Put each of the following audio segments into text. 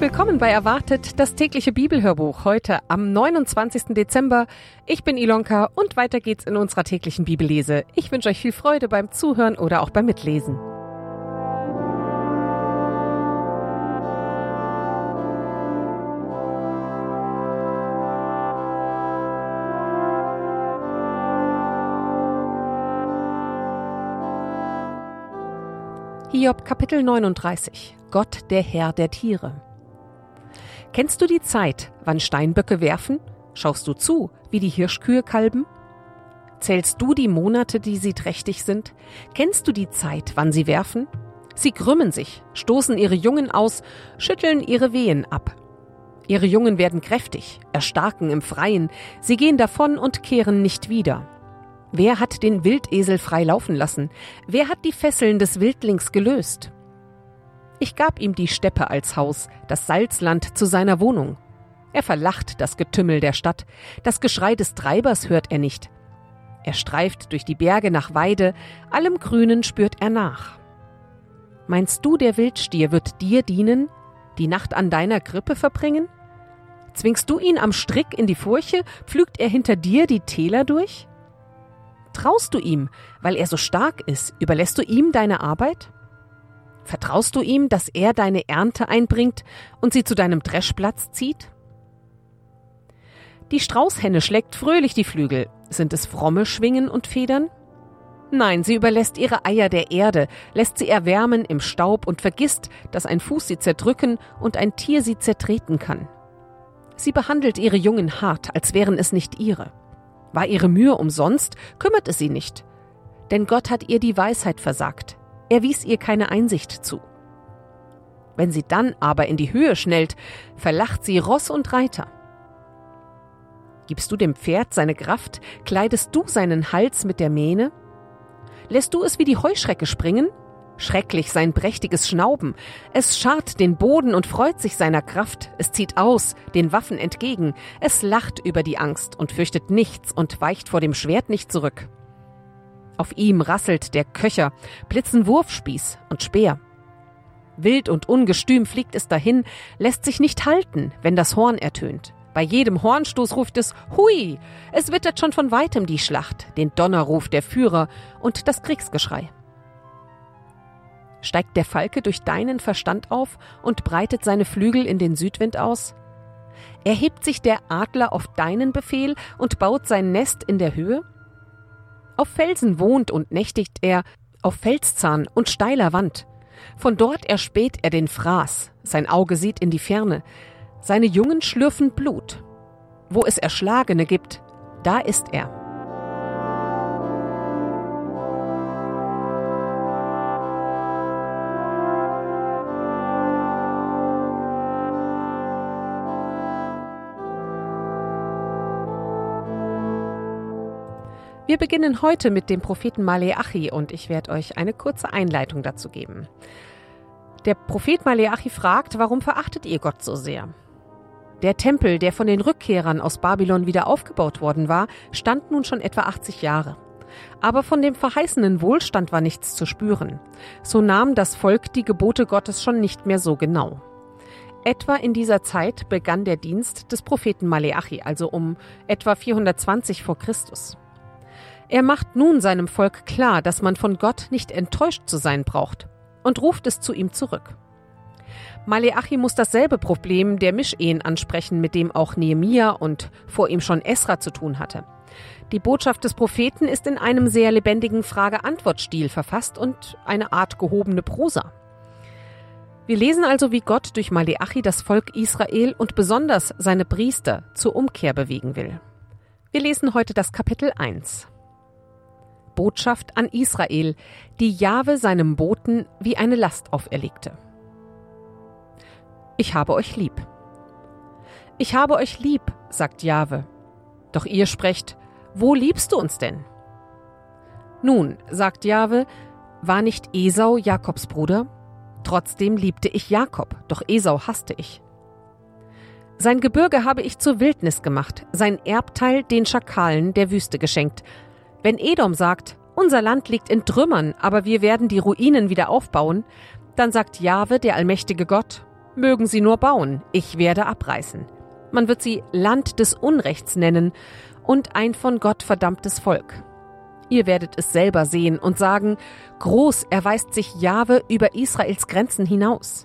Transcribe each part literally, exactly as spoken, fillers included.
Willkommen bei Erwartet, das tägliche Bibelhörbuch, heute am neunundzwanzigsten Dezember. Ich bin Ilonka und weiter geht's in unserer täglichen Bibellese. Ich wünsche euch viel Freude beim Zuhören oder auch beim Mitlesen. Hiob Kapitel neununddreißig. Gott, der Herr der Tiere. Kennst du die Zeit, wann Steinböcke werfen? Schaust du zu, wie die Hirschkühe kalben? Zählst du die Monate, die sie trächtig sind? Kennst du die Zeit, wann sie werfen? Sie krümmen sich, stoßen ihre Jungen aus, schütteln ihre Wehen ab. Ihre Jungen werden kräftig, erstarken im Freien, sie gehen davon und kehren nicht wieder. Wer hat den Wildesel frei laufen lassen? Wer hat die Fesseln des Wildlings gelöst? Ich gab ihm die Steppe als Haus, das Salzland zu seiner Wohnung. Er verlacht das Getümmel der Stadt, das Geschrei des Treibers hört er nicht. Er streift durch die Berge nach Weide, allem Grünen spürt er nach. Meinst du, der Wildstier wird dir dienen, die Nacht an deiner Krippe verbringen? Zwingst du ihn am Strick in die Furche, pflügt er hinter dir die Täler durch? Traust du ihm, weil er so stark ist, überlässt du ihm deine Arbeit? Vertraust du ihm, dass er deine Ernte einbringt und sie zu deinem Dreschplatz zieht? Die Straußhenne schlägt fröhlich die Flügel. Sind es fromme Schwingen und Federn? Nein, sie überlässt ihre Eier der Erde, lässt sie erwärmen im Staub und vergisst, dass ein Fuß sie zerdrücken und ein Tier sie zertreten kann. Sie behandelt ihre Jungen hart, als wären es nicht ihre. War ihre Mühe umsonst, kümmert es sie nicht. Denn Gott hat ihr die Weisheit versagt. Er wies ihr keine Einsicht zu. Wenn sie dann aber in die Höhe schnellt, verlacht sie Ross und Reiter. Gibst du dem Pferd seine Kraft, kleidest du seinen Hals mit der Mähne? Lässt du es wie die Heuschrecke springen? Schrecklich sein prächtiges Schnauben. Es scharrt den Boden und freut sich seiner Kraft. Es zieht aus, den Waffen entgegen. Es lacht über die Angst und fürchtet nichts und weicht vor dem Schwert nicht zurück. Auf ihm rasselt der Köcher, blitzen Wurfspieß und Speer. Wild und ungestüm fliegt es dahin, lässt sich nicht halten, wenn das Horn ertönt. Bei jedem Hornstoß ruft es Hui! Es wittert schon von weitem die Schlacht, den Donnerruf der Führer und das Kriegsgeschrei. Steigt der Falke durch deinen Verstand auf und breitet seine Flügel in den Südwind aus? Erhebt sich der Adler auf deinen Befehl und baut sein Nest in der Höhe? Auf Felsen wohnt und nächtigt er, auf Felszahn und steiler Wand. Von dort erspäht er den Fraß, sein Auge sieht in die Ferne. Seine Jungen schlürfen Blut. Wo es Erschlagene gibt, da ist er. Wir beginnen heute mit dem Propheten Maleachi und ich werde euch eine kurze Einleitung dazu geben. Der Prophet Maleachi fragt, warum verachtet ihr Gott so sehr? Der Tempel, der von den Rückkehrern aus Babylon wieder aufgebaut worden war, stand nun schon etwa achtzig Jahre. Aber von dem verheißenen Wohlstand war nichts zu spüren. So nahm das Volk die Gebote Gottes schon nicht mehr so genau. Etwa in dieser Zeit begann der Dienst des Propheten Maleachi, also um etwa vierhundertzwanzig vor Christus. Er macht nun seinem Volk klar, dass man von Gott nicht enttäuscht zu sein braucht und ruft es zu ihm zurück. Maleachi muss dasselbe Problem der Mischehen ansprechen, mit dem auch Nehemia und vor ihm schon Esra zu tun hatte. Die Botschaft des Propheten ist in einem sehr lebendigen Frage-Antwort-Stil verfasst und eine Art gehobene Prosa. Wir lesen also, wie Gott durch Maleachi das Volk Israel und besonders seine Priester zur Umkehr bewegen will. Wir lesen heute das Kapitel eins. Botschaft an Israel, die Jahwe seinem Boten wie eine Last auferlegte. Ich habe euch lieb. Ich habe euch lieb, sagt Jahwe. Doch ihr sprecht, wo liebst du uns denn? Nun, sagt Jahwe, war nicht Esau Jakobs Bruder? Trotzdem liebte ich Jakob, doch Esau hasste ich. Sein Gebirge habe ich zur Wildnis gemacht, sein Erbteil den Schakalen der Wüste geschenkt. Wenn Edom sagt, unser Land liegt in Trümmern, aber wir werden die Ruinen wieder aufbauen, dann sagt Jahwe, der allmächtige Gott, Mögen sie nur bauen, ich werde abreißen. Man wird sie Land des Unrechts nennen und ein von Gott verdammtes Volk. Ihr werdet es selber sehen und sagen, groß erweist sich Jahwe über Israels Grenzen hinaus.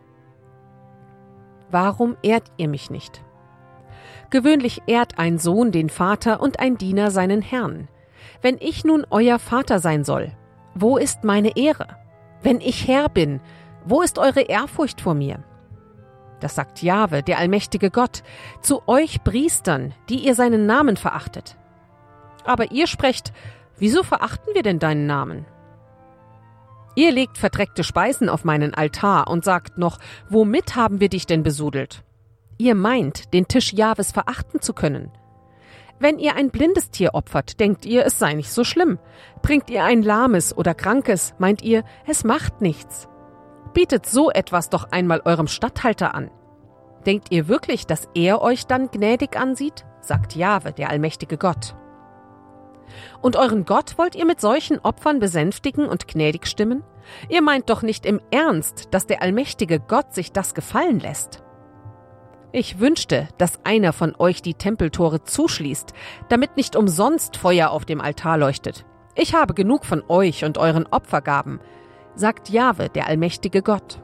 Warum ehrt ihr mich nicht? Gewöhnlich ehrt ein Sohn den Vater und ein Diener seinen Herrn. Wenn ich nun euer Vater sein soll, wo ist meine Ehre? Wenn ich Herr bin, wo ist eure Ehrfurcht vor mir? Das sagt Jahwe, der allmächtige Gott, zu euch Priestern, die ihr seinen Namen verachtet. Aber ihr sprecht, wieso verachten wir denn deinen Namen? Ihr legt verdreckte Speisen auf meinen Altar und sagt noch, womit haben wir dich denn besudelt? Ihr meint, den Tisch Jahwes verachten zu können. Wenn ihr ein blindes Tier opfert, denkt ihr, es sei nicht so schlimm. Bringt ihr ein lahmes oder krankes, meint ihr, es macht nichts. Bietet so etwas doch einmal eurem Statthalter an. Denkt ihr wirklich, dass er euch dann gnädig ansieht? Sagt Jahwe, der allmächtige Gott. Und euren Gott wollt ihr mit solchen Opfern besänftigen und gnädig stimmen? Ihr meint doch nicht im Ernst, dass der allmächtige Gott sich das gefallen lässt. Ich wünschte, dass einer von euch die Tempeltore zuschließt, damit nicht umsonst Feuer auf dem Altar leuchtet. Ich habe genug von euch und euren Opfergaben, sagt Jahwe, der allmächtige Gott.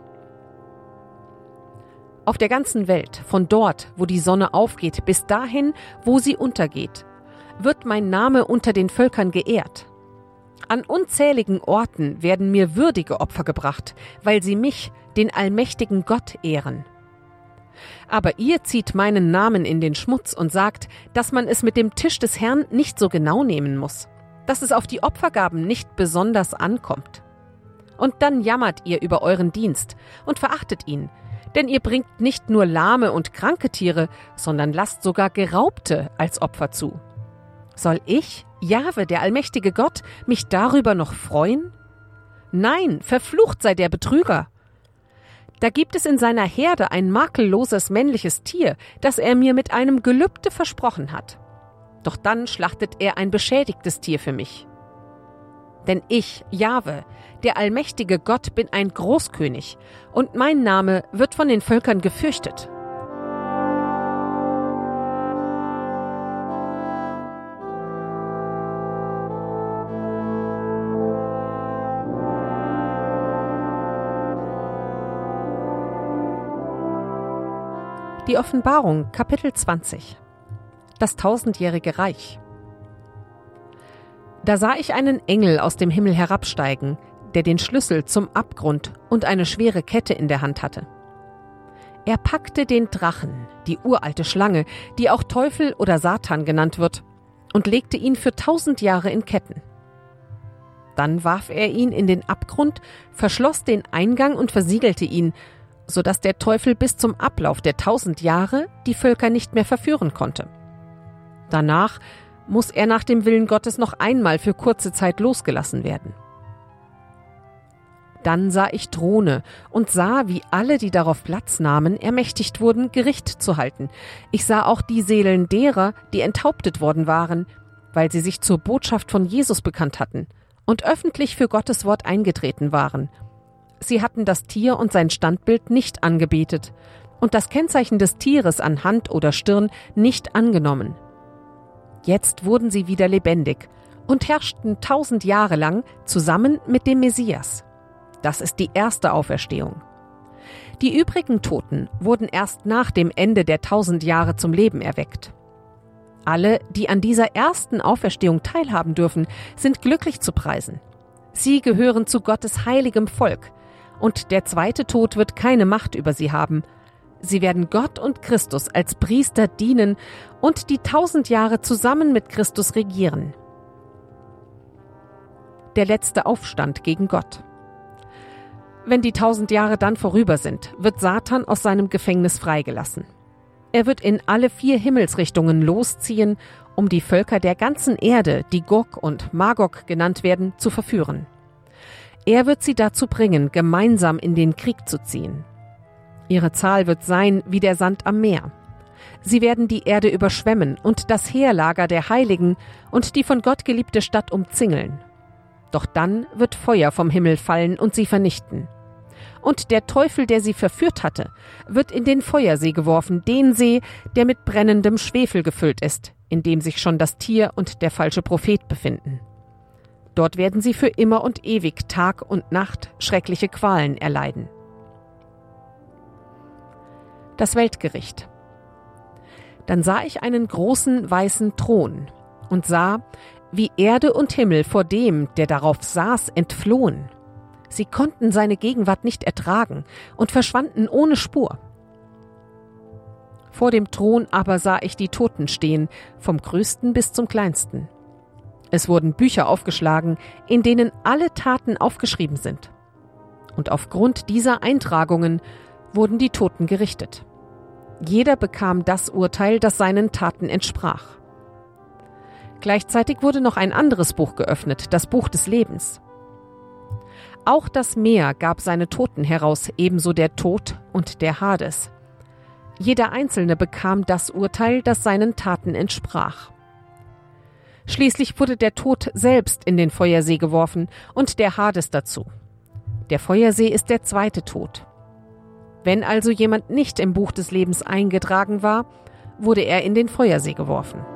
Auf der ganzen Welt, von dort, wo die Sonne aufgeht, bis dahin, wo sie untergeht, wird mein Name unter den Völkern geehrt. An unzähligen Orten werden mir würdige Opfer gebracht, weil sie mich, den allmächtigen Gott, ehren. Aber ihr zieht meinen Namen in den Schmutz und sagt, dass man es mit dem Tisch des Herrn nicht so genau nehmen muss, dass es auf die Opfergaben nicht besonders ankommt. Und dann jammert ihr über euren Dienst und verachtet ihn, denn ihr bringt nicht nur lahme und kranke Tiere, sondern lasst sogar Geraubte als Opfer zu. Soll ich, Jahwe, der allmächtige Gott, mich darüber noch freuen? Nein, verflucht sei der Betrüger! Da gibt es in seiner Herde ein makelloses männliches Tier, das er mir mit einem Gelübde versprochen hat. Doch dann schlachtet er ein beschädigtes Tier für mich. Denn ich, Jahwe, der allmächtige Gott, bin ein Großkönig, und mein Name wird von den Völkern gefürchtet. Die Offenbarung, Kapitel zwanzig. Das tausendjährige Reich. Da sah ich einen Engel aus dem Himmel herabsteigen, der den Schlüssel zum Abgrund und eine schwere Kette in der Hand hatte. Er packte den Drachen, die uralte Schlange, die auch Teufel oder Satan genannt wird, und legte ihn für tausend Jahre in Ketten. Dann warf er ihn in den Abgrund, verschloss den Eingang und versiegelte ihn, so dass der Teufel bis zum Ablauf der tausend Jahre die Völker nicht mehr verführen konnte. Danach muss er nach dem Willen Gottes noch einmal für kurze Zeit losgelassen werden. Dann sah ich Throne und sah, wie alle, die darauf Platz nahmen, ermächtigt wurden, Gericht zu halten. Ich sah auch die Seelen derer, die enthauptet worden waren, weil sie sich zur Botschaft von Jesus bekannt hatten und öffentlich für Gottes Wort eingetreten waren. Sie hatten das Tier und sein Standbild nicht angebetet und das Kennzeichen des Tieres an Hand oder Stirn nicht angenommen. Jetzt wurden sie wieder lebendig und herrschten tausend Jahre lang zusammen mit dem Messias. Das ist die erste Auferstehung. Die übrigen Toten wurden erst nach dem Ende der tausend Jahre zum Leben erweckt. Alle, die an dieser ersten Auferstehung teilhaben dürfen, sind glücklich zu preisen. Sie gehören zu Gottes heiligem Volk, und der zweite Tod wird keine Macht über sie haben. Sie werden Gott und Christus als Priester dienen und die tausend Jahre zusammen mit Christus regieren. Der letzte Aufstand gegen Gott. Wenn die tausend Jahre dann vorüber sind, wird Satan aus seinem Gefängnis freigelassen. Er wird in alle vier Himmelsrichtungen losziehen, um die Völker der ganzen Erde, die Gog und Magog genannt werden, zu verführen. Er wird sie dazu bringen, gemeinsam in den Krieg zu ziehen. Ihre Zahl wird sein wie der Sand am Meer. Sie werden die Erde überschwemmen und das Heerlager der Heiligen und die von Gott geliebte Stadt umzingeln. Doch dann wird Feuer vom Himmel fallen und sie vernichten. Und der Teufel, der sie verführt hatte, wird in den Feuersee geworfen, den See, der mit brennendem Schwefel gefüllt ist, in dem sich schon das Tier und der falsche Prophet befinden. Dort werden sie für immer und ewig Tag und Nacht schreckliche Qualen erleiden. Das Weltgericht. Dann sah ich einen großen weißen Thron und sah, wie Erde und Himmel vor dem, der darauf saß, entflohen. Sie konnten seine Gegenwart nicht ertragen und verschwanden ohne Spur. Vor dem Thron aber sah ich die Toten stehen, vom Größten bis zum Kleinsten. Es wurden Bücher aufgeschlagen, in denen alle Taten aufgeschrieben sind. Und aufgrund dieser Eintragungen wurden die Toten gerichtet. Jeder bekam das Urteil, das seinen Taten entsprach. Gleichzeitig wurde noch ein anderes Buch geöffnet, das Buch des Lebens. Auch das Meer gab seine Toten heraus, ebenso der Tod und der Hades. Jeder Einzelne bekam das Urteil, das seinen Taten entsprach. Schließlich wurde der Tod selbst in den Feuersee geworfen und der Hades dazu. Der Feuersee ist der zweite Tod. Wenn also jemand nicht im Buch des Lebens eingetragen war, wurde er in den Feuersee geworfen.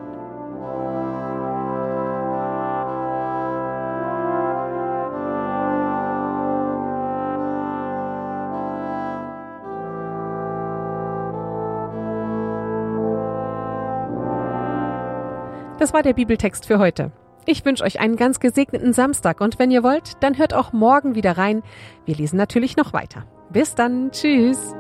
Das war der Bibeltext für heute. Ich wünsche euch einen ganz gesegneten Samstag und wenn ihr wollt, dann hört auch morgen wieder rein. Wir lesen natürlich noch weiter. Bis dann. Tschüss.